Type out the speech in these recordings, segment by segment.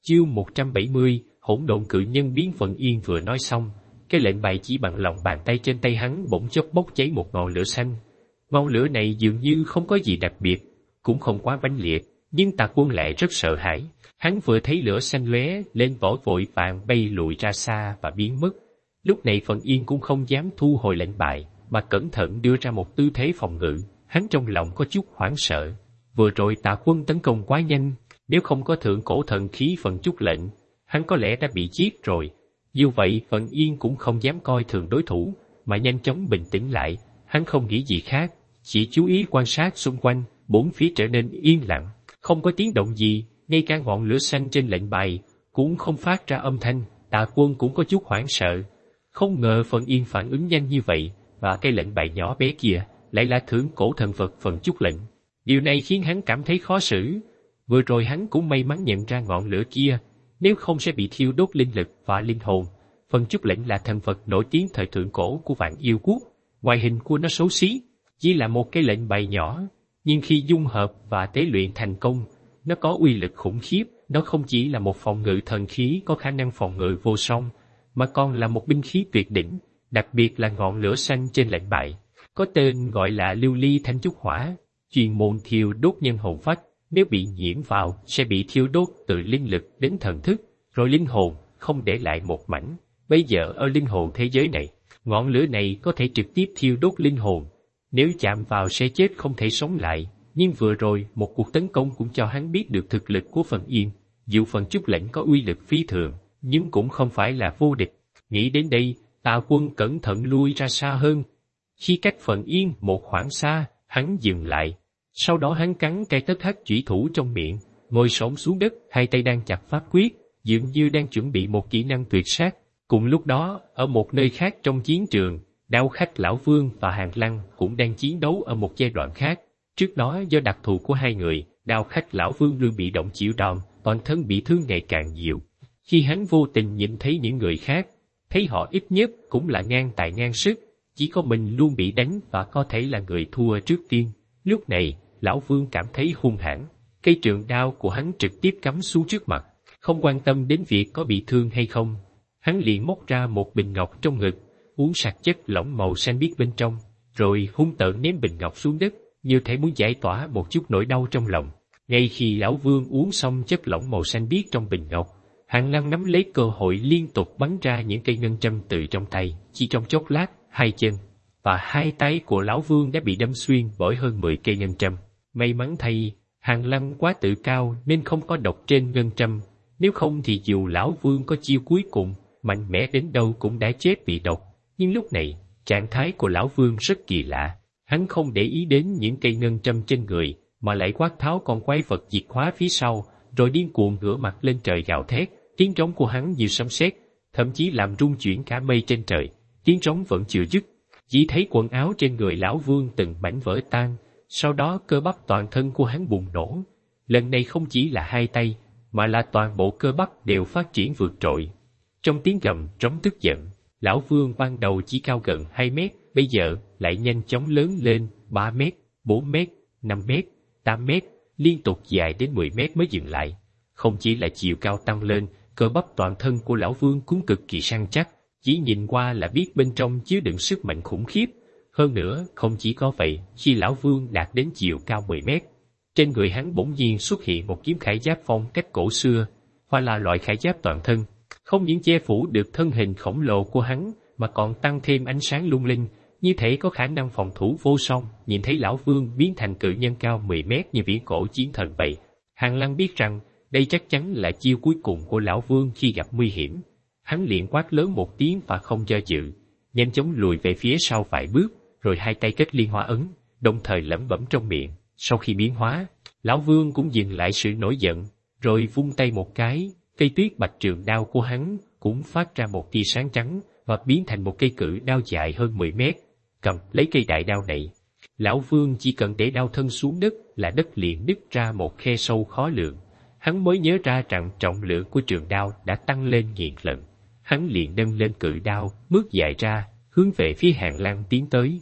Chương 170, hỗn độn cự nhân biến Phận Yên vừa nói xong, cái lệnh bài chỉ bằng lòng bàn tay trên tay hắn bỗng chốc bốc cháy một ngọn lửa xanh. Ngọn lửa này dường như không có gì đặc biệt, cũng không quá mãnh liệt, nhưng Tà Quân lại rất sợ hãi. Hắn vừa thấy lửa xanh lóe lên vội vàng bay lùi ra xa và biến mất. Lúc này Phận Yên cũng không dám thu hồi lệnh bài, mà cẩn thận đưa ra một tư thế phòng ngự. Hắn trong lòng có chút hoảng sợ. Vừa rồi Tà Quân tấn công quá nhanh, nếu không có thượng cổ thần khí Phận Chúc lệnh, hắn có lẽ đã bị giết rồi. Như vậy Phận Yên cũng không dám coi thường đối thủ, mà nhanh chóng bình tĩnh lại. Hắn không nghĩ gì khác, chỉ chú ý quan sát xung quanh. Bốn phía trở nên yên lặng, không có tiếng động gì, ngay cả ngọn lửa xanh trên lệnh bài cũng không phát ra âm thanh. Tà Quân cũng có chút hoảng sợ, không ngờ Phận Yên phản ứng nhanh như vậy, và cái lệnh bài nhỏ bé kia lại là thượng cổ thần vật Phận Chúc lệnh. Điều này khiến hắn cảm thấy khó xử. Vừa rồi hắn cũng may mắn nhận ra ngọn lửa kia, nếu không sẽ bị thiêu đốt linh lực và linh hồn. Phận Chúc lệnh là thần vật nổi tiếng thời thượng cổ của Vạn Yêu Quốc. Ngoại hình của nó xấu xí, chỉ là một cái lệnh bài nhỏ, nhưng khi dung hợp và tế luyện thành công, nó có uy lực khủng khiếp. Nó không chỉ là một phòng ngự thần khí có khả năng phòng ngự vô song, mà còn là một binh khí tuyệt đỉnh. Đặc biệt là ngọn lửa xanh trên lệnh bài, có tên gọi là Lưu Ly Thanh Trúc Hỏa, chuyên môn thiêu đốt nhân hồn phách. Nếu bị nhiễm vào sẽ bị thiêu đốt từ linh lực đến thần thức, rồi linh hồn, không để lại một mảnh. Bây giờ ở linh hồn thế giới này, ngọn lửa này có thể trực tiếp thiêu đốt linh hồn. Nếu chạm vào sẽ chết không thể sống lại. Nhưng vừa rồi một cuộc tấn công cũng cho hắn biết được thực lực của Phận Yên. Dù Phận Chúc lệnh có uy lực phi thường, nhưng cũng không phải là vô địch. Nghĩ đến đây, Tà Quân cẩn thận lui ra xa hơn. Khi cách Phận Yên một khoảng xa, hắn dừng lại. Sau đó hắn cắn cây tất hắc chủy thủ trong miệng, ngồi xổm xuống đất, hai tay đang chặt pháp quyết, dường như đang chuẩn bị một kỹ năng tuyệt sát. Cùng lúc đó, ở một nơi khác trong chiến trường, Đao Khách Lão Vương và Hàn Lăng cũng đang chiến đấu ở một giai đoạn khác. Trước đó do đặc thù của hai người, Đao Khách Lão Vương luôn bị động chịu đòn, toàn thân bị thương ngày càng nhiều. Khi hắn vô tình nhìn thấy những người khác, thấy họ ít nhất cũng là ngang tài ngang sức, chỉ có mình luôn bị đánh và có thể là người thua trước tiên. Lúc này, Lão Vương cảm thấy hung hãn, cây trường đao của hắn trực tiếp cắm xuống trước mặt, không quan tâm đến việc có bị thương hay không. Hắn liền móc ra một bình ngọc trong ngực, uống sạch chất lỏng màu xanh biếc bên trong, rồi hung tợn ném bình ngọc xuống đất, như thể muốn giải tỏa một chút nỗi đau trong lòng. Ngay khi Lão Vương uống xong chất lỏng màu xanh biếc trong bình ngọc, Hàn Lăng nắm lấy cơ hội liên tục bắn ra những cây ngân châm từ trong tay. Chỉ trong chốc lát, hai chân và hai tay của Lão Vương đã bị đâm xuyên bởi hơn 10 cây ngân châm. May mắn thay, Hàn Lăng quá tự cao nên không có độc trên ngân châm. Nếu không thì dù Lão Vương có chiêu cuối cùng, mạnh mẽ đến đâu cũng đã chết vì độc. Nhưng lúc này, trạng thái của Lão Vương rất kỳ lạ. Hắn không để ý đến những cây ngân châm trên người, mà lại quát tháo con quái vật diệt hóa phía sau, rồi điên cuồng ngửa mặt lên trời gào thét. Tiếng trống của hắn như sấm sét, thậm chí làm rung chuyển cả mây trên trời. Tiếng trống vẫn chưa dứt, chỉ thấy quần áo trên người Lão Vương từng mảnh vỡ tan, sau đó cơ bắp toàn thân của hắn bùng nổ. Lần này không chỉ là hai tay, mà là toàn bộ cơ bắp đều phát triển vượt trội. Trong tiếng gầm trống tức giận, Lão Vương ban đầu chỉ cao gần 2 mét, bây giờ lại nhanh chóng lớn lên 3 mét, 4 mét, 5 mét, 8 mét, liên tục dài đến 10 mét mới dừng lại. Không chỉ là chiều cao tăng lên, cơ bắp toàn thân của Lão Vương cũng cực kỳ săn chắc, chỉ nhìn qua là biết bên trong chứa đựng sức mạnh khủng khiếp. Hơn nữa, không chỉ có vậy, khi Lão Vương đạt đến chiều cao 10 mét, trên người hắn bỗng nhiên xuất hiện một kiếm khải giáp phong cách cổ xưa, hoặc là loại khải giáp toàn thân, không những che phủ được thân hình khổng lồ của hắn, mà còn tăng thêm ánh sáng lung linh, như thể có khả năng phòng thủ vô song. Nhìn thấy Lão Vương biến thành cự nhân cao 10 mét như viễn cổ chiến thần vậy, Hàn Lăng biết rằng đây chắc chắn là chiêu cuối cùng của Lão Vương khi gặp nguy hiểm. Hắn liền quát lớn một tiếng và không do dự, nhanh chóng lùi về phía sau vài bước, rồi hai tay kết liên hoa ấn, đồng thời lẩm bẩm trong miệng. Sau khi biến hóa, Lão Vương cũng dừng lại sự nổi giận, rồi vung tay một cái, cây tuyết bạch trường đao của hắn cũng phát ra một tia sáng trắng và biến thành một cây cự đao dài hơn 10 mét. Cầm lấy cây đại đao này, Lão Vương chỉ cần để đao thân xuống đất là đất liền nứt ra một khe sâu khó lượng. Hắn mới nhớ ra rằng trọng lượng của trường đao đã tăng lên nghìn lần. Hắn liền nâng lên cự đao, bước dài ra, hướng về phía Hàn Lăng tiến tới.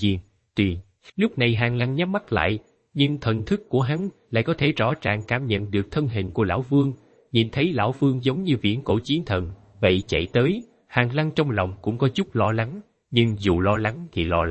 Tuy lúc này Hàn Lăng nhắm mắt lại, nhưng thần thức của hắn lại có thể rõ ràng cảm nhận được thân hình của Lão Vương. nhìn thấy lão Vương giống như viễn cổ chiến thần, vậy chạy tới, Hàng Lăng trong lòng cũng có chút lo lắng, nhưng dù lo lắng thì lo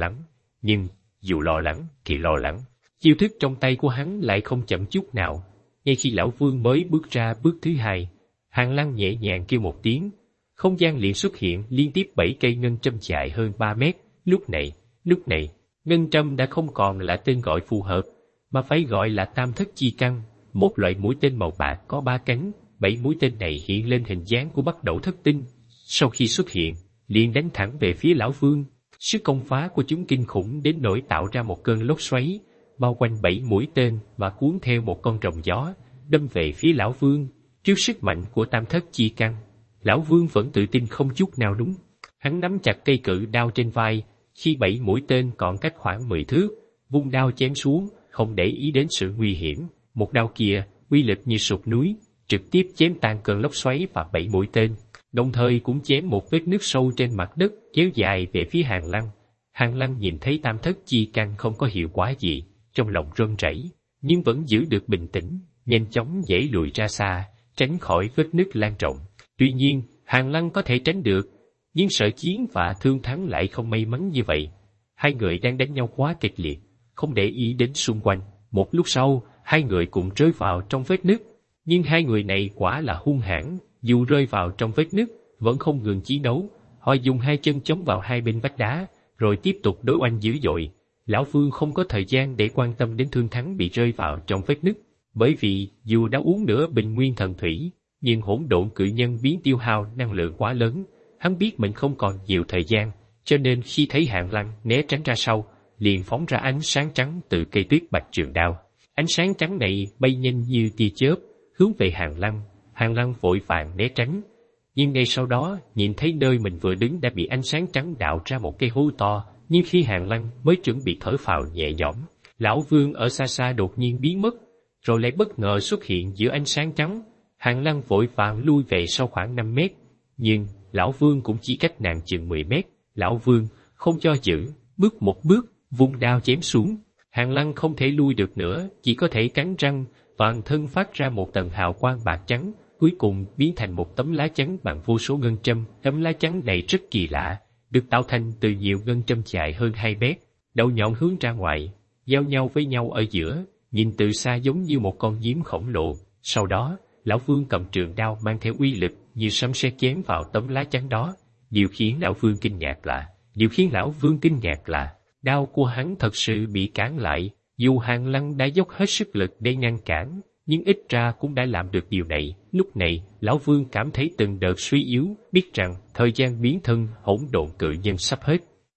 lắng, chiêu thức trong tay của hắn lại không chậm chút nào. Ngay khi lão Vương mới bước ra bước thứ hai, Hàng Lăng nhẹ nhàng kêu một tiếng, không gian liền xuất hiện liên tiếp 7 cây ngân châm dài hơn 3 mét. Lúc này, ngân châm đã không còn là tên gọi phù hợp, mà phải gọi là Tam Thất Chi Căn, một loại mũi tên màu bạc có 3 cánh. 7 mũi tên này hiện lên hình dáng của Bắc Đẩu Thất Tinh. Sau khi xuất hiện, liền đánh thẳng về phía lão Vương. Sức công phá của chúng kinh khủng đến nỗi tạo ra một cơn lốc xoáy, bao quanh 7 mũi tên và cuốn theo một con rồng gió, đâm về phía lão Vương. Trước sức mạnh của Tam Thất Chi Căn, lão Vương vẫn tự tin không chút nào đúng. Hắn nắm chặt cây cự đao trên vai, khi 7 mũi tên còn cách khoảng 10 thước, vung đao chém xuống, không để ý đến sự nguy hiểm. Một đao kia, uy lực như sụp núi, trực tiếp chém tan cơn lốc xoáy và 7 mũi tên, đồng thời cũng chém một vết nứt sâu trên mặt đất kéo dài về phía Hàng Lăng. Hàng Lăng nhìn thấy Tam Thất Chi Căn không có hiệu quả gì, trong lòng run rẩy, nhưng vẫn giữ được bình tĩnh, nhanh chóng giãy lùi ra xa, tránh khỏi vết nứt lan rộng. Tuy nhiên, Hàng Lăng có thể tránh được, nhưng sở chiến và Thương Thắng lại không may mắn như vậy. Hai người đang đánh nhau quá kịch liệt, không để ý đến xung quanh. Một lúc sau, hai người cùng rơi vào trong vết nứt. Nhưng hai người này quả là hung hãn, dù rơi vào trong vết nứt, vẫn không ngừng chiến đấu. Họ dùng hai chân chống vào hai bên vách đá, rồi tiếp tục đối oanh dữ dội. Lão Vương không có thời gian để quan tâm đến Thương Thắng bị rơi vào trong vết nứt, bởi vì dù đã uống nửa bình nguyên thần thủy, nhưng hỗn độn cự nhân biến tiêu hao năng lượng quá lớn. Hắn biết mình không còn nhiều thời gian, cho nên khi thấy Hàng Lăng né tránh ra sau, liền phóng ra ánh sáng trắng từ cây tuyết bạch trường đao. Ánh sáng trắng này bay nhanh như tia chớp, hướng về Hàng Lăng. Hàng Lăng vội vàng né tránh, nhưng ngay sau đó nhìn thấy nơi mình vừa đứng đã bị ánh sáng trắng đạo ra một cây hố to. Nhưng khi Hàng Lăng mới chuẩn bị thở phào nhẹ nhõm, lão Vương ở xa xa đột nhiên biến mất, rồi lại bất ngờ xuất hiện giữa ánh sáng trắng. Hàng Lăng vội vàng lui về sau khoảng 5 mét, nhưng lão Vương cũng chỉ cách nàng chừng 10 mét. Lão Vương không cho giữ, bước một bước, vung đao chém xuống. Hàng Lăng không thể lui được nữa, chỉ có thể cắn răng, toàn thân phát ra một tầng hào quang bạc trắng, cuối cùng biến thành một tấm lá chắn bằng vô số ngân châm. Tấm lá chắn này rất kỳ lạ, được tạo thành từ nhiều ngân châm dài hơn 2 mét, đầu nhọn hướng ra ngoài, giao nhau với nhau ở giữa, nhìn từ xa giống như một con nhím khổng lồ. Sau đó, lão Vương cầm trường đao mang theo uy lực như sấm sét chém vào tấm lá chắn đó. Điều khiến lão Vương kinh ngạc là đao của hắn thật sự bị cản lại. Dù Hàng Lăng đã dốc hết sức lực để ngăn cản, nhưng ít ra cũng đã làm được điều này. Lúc này, lão Vương cảm thấy từng đợt suy yếu, biết rằng thời gian biến thân hỗn độn cự nhân sắp hết.